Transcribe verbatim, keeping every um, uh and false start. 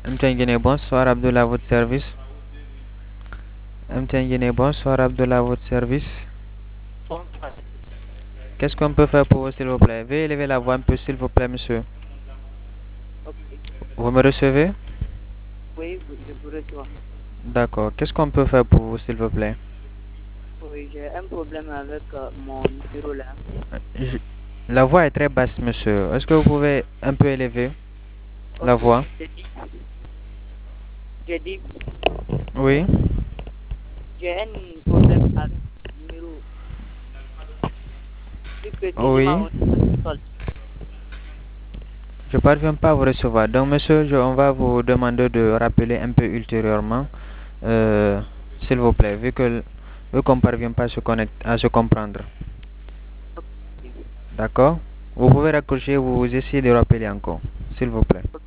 M T N Guinée, bonsoir, Abdullah, à votre service. M T N Guinée, bonsoir, Abdullah, à votre service. Bonsoir. Qu'est-ce qu'on peut faire pour vous, s'il vous plaît? Veuillez élever la voix un peu, s'il vous plaît, monsieur. Ok. Vous me recevez? Oui, vous- je vous reçois. D'accord. Qu'est-ce qu'on peut faire pour vous, s'il vous plaît? Oui, j'ai un problème avec euh, mon numéro là. Je- La voix est très basse, monsieur. Est-ce que vous pouvez un peu élever la Ok. voix? J'ai dit, j'ai dit, Oui. j'ai un problème avec mon numéro. Vu que si je Oui. m'enregistre seul. Je parviens pas à vous recevoir. Donc, monsieur, je- on va vous demander de rappeler un peu ultérieurement, euh, s'il vous plaît, vu que vu qu'on parvient pas à se connecter, à se comprendre. Ok. D'accord? Vous pouvez raccrocher, vous essayez de rappeler encore, s'il vous plaît.